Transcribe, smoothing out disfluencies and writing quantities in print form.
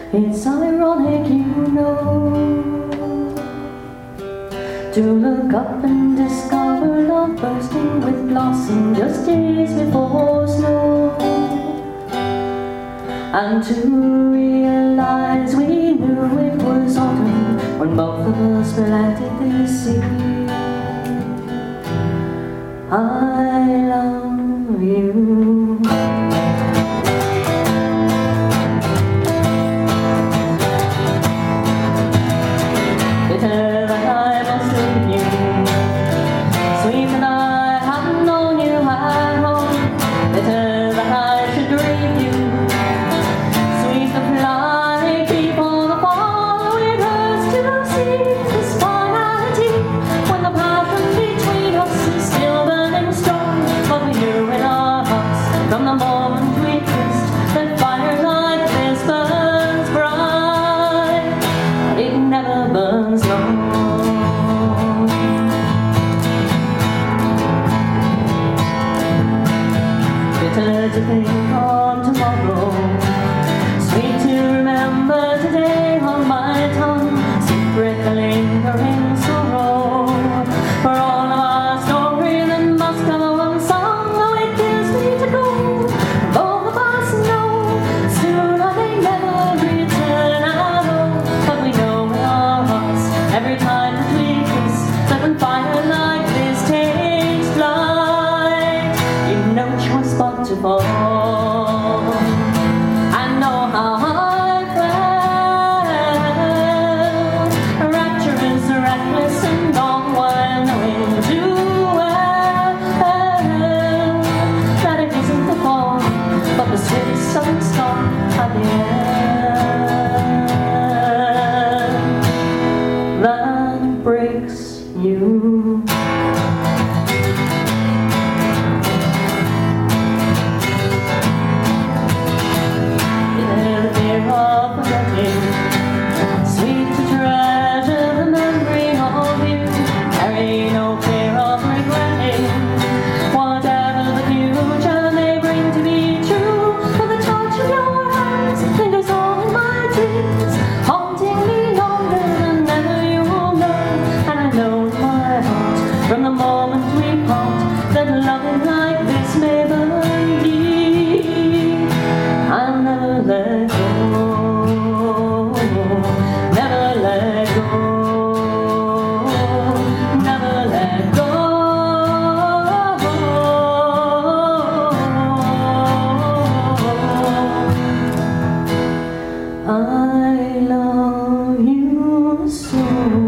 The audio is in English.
It's ironic, you know, to look up and discover love bursting with blossom just days before snow, and to realize we knew it was autumn when both of us planted the seed. I love you. Bitter that I must leave you, sweet that I haven't known you at all. Bitter that I should grieve you, sweet the flying before the fall. It hurts to see this finality when the passion between us is still burning strong. But we knew in our hearts from the moment we kissed that fire like this burns bright, but it never burns long. Bitter to think on tomorrow, sweet to remember today on my tongue, secret the lingering sorrow for all of our story that must go unsung. Oh, it kills me to go, both of us know soon I may never return at all. But we know in our hearts every time that we kiss that when fire like this takes flight, you've no choice but to fall. I know how I felt, rapturous, reckless, and all while knowing too well that it isn't the fall, but the swift sudden stop at the end that breaks you. Sweet to treasure the memory of you, carry no fear of regretting whatever the future may bring to be true. For the touch of your hands lingers on in my dreams, haunting me longer than ever you will know. And I know in my heart from the moment we part that loving like this may burn deep. I'll never let go. Never let go, never let go. I love you so.